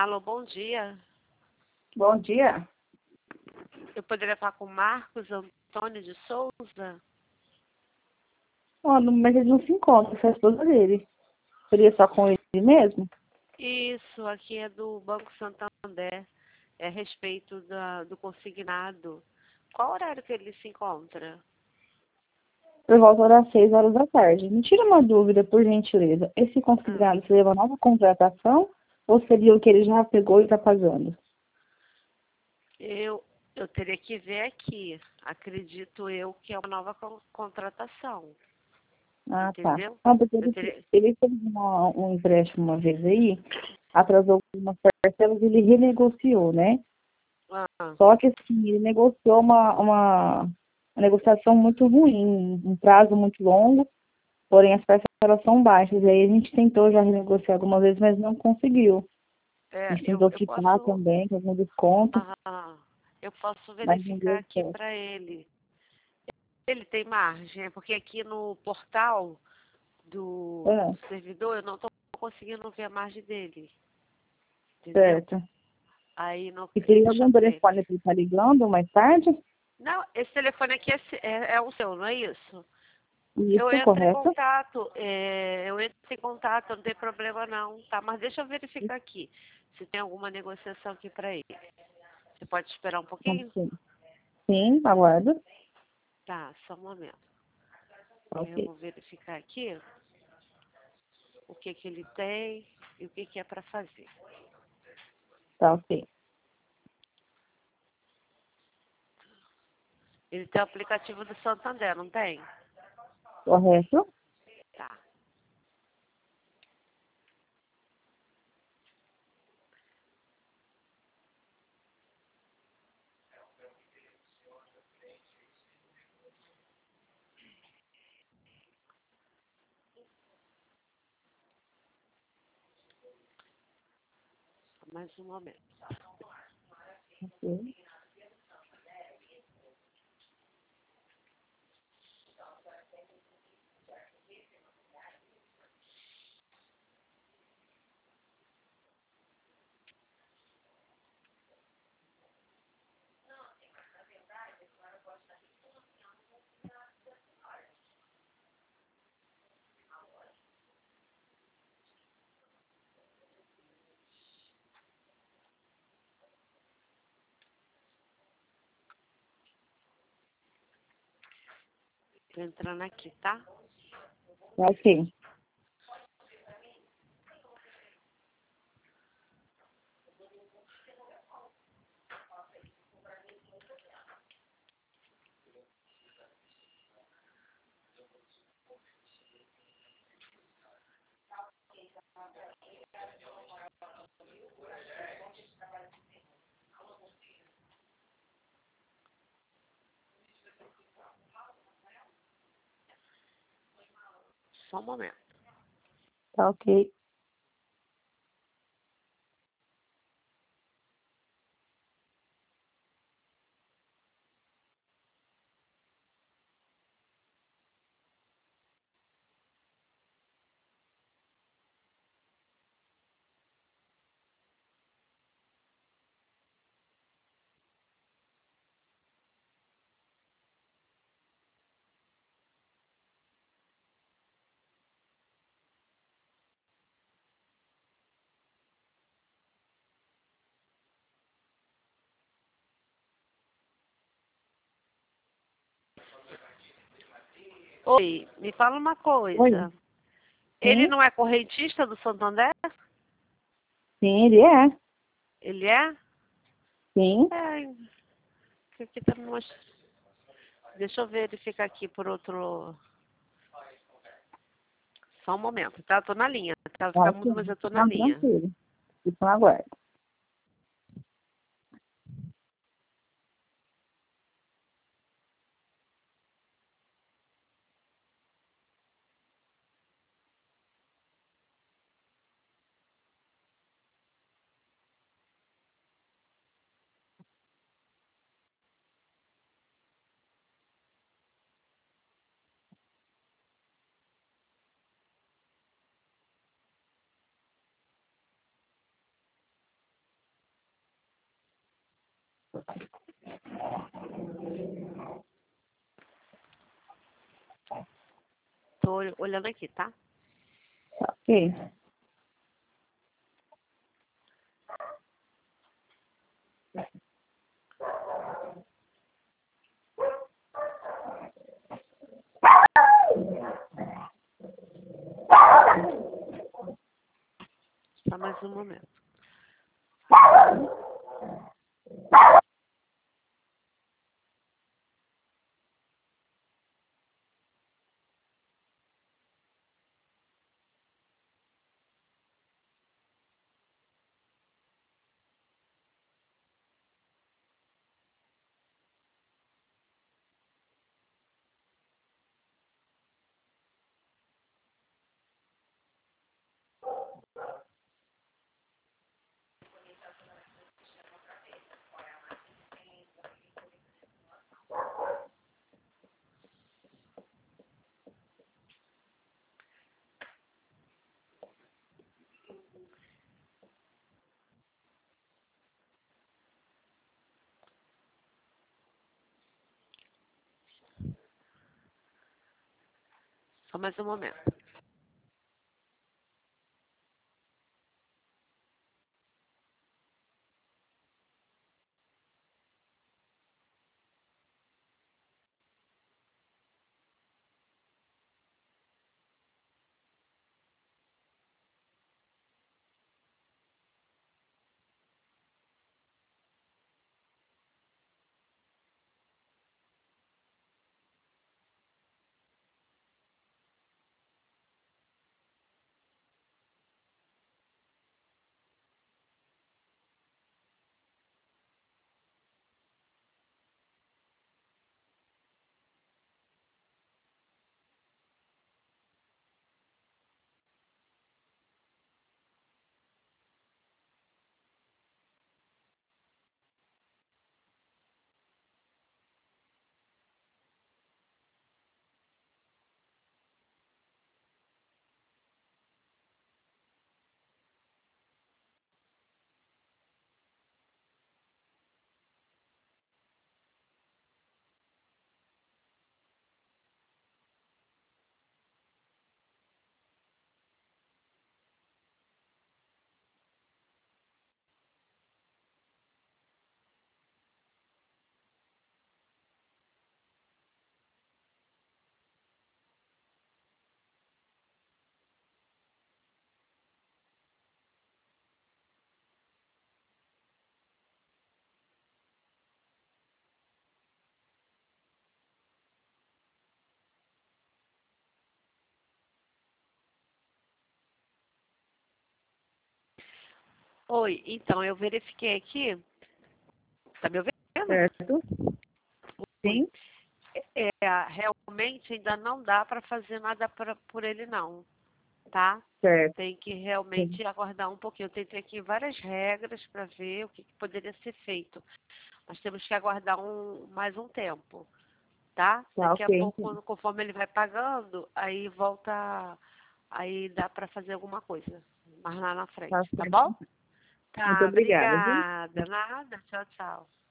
Alô, bom dia. Bom dia. Eu poderia falar com Marcos Antônio de Souza? Olha, mas ele não se encontra, essa é a esposa dele. Seria só com ele mesmo? Isso, aqui é do Banco Santander. É a respeito do consignado. Qual horário que ele se encontra? Por volta das 6 horas da tarde. Me tira uma dúvida, por gentileza. Esse Ah, consignado seria uma nova contratação ou seria o que ele já pegou e está pagando? eu teria que ver aqui. Acredito eu que é uma nova contratação. Ah, tá. Entendeu? Não, porque Eu ele, teria... ele fez um empréstimo uma vez aí, atrasou algumas parcelas e ele renegociou, né? Ah, Só que assim, ele negociou uma negociação muito ruim, um prazo muito longo. Porém, as parcelas são baixas. E aí a gente tentou já renegociar algumas vezes, mas não conseguiu. A gente tentou eu quitar posso... também, com algum desconto, eu posso mas não verificar deu aqui certo. para ele. Ele tem margem, porque aqui no portal Ah, do servidor eu não estou conseguindo ver a margem dele, entendeu? certo. Aí não, E teria deixa algum eu ver. telefone para estar ligando mais tarde? Não, esse telefone aqui é o seu, não é isso? Eu Isso, entro em correto? contato, não tem problema não, tá? Mas deixa eu verificar aqui se tem alguma negociação aqui para ele. Você pode esperar um pouquinho? Sim, sim, aguardo. Tá, só um momento. Eu Ok, vou verificar aqui o que que ele tem e o que que é para fazer. tá ok. Ele tem o aplicativo do Santander, não tem? Correto? Tá. Mais um momento. Ok. Tô entrando aqui, tá? Tá ok. Só um momento. Tá ok. Oi, me fala uma Oi. coisa. Ele Sim, não é correntista do Santander? sim, ele é. Ele é? Sim. É, que aqui tá me mostrando. Deixa eu verificar aqui por outro. Só um momento, tá? Tô na linha. Tá, Tá ficar ok. mudo, mas eu tô na Não, linha. tranquilo. Fico no aguardo. Tô olhando aqui, tá? Tá, ok. Só mais um momento. Só mais um momento. Oi, então, eu verifiquei aqui. Tá me ouvindo? Certo? Sim? Realmente ainda não dá para fazer nada por ele, não, tá? Certo. Tem que Sim. realmente aguardar um pouquinho. Eu tentei aqui várias regras para ver o que poderia ser feito. Nós temos que aguardar mais um tempo, tá? Tá, Daqui a ok. pouco, conforme ele vai pagando, aí volta, aí dá para fazer alguma coisa mais lá na Tá frente, tá certo. bom? Muito Tá, obrigada, viu? obrigada. Nada, tchau, tchau.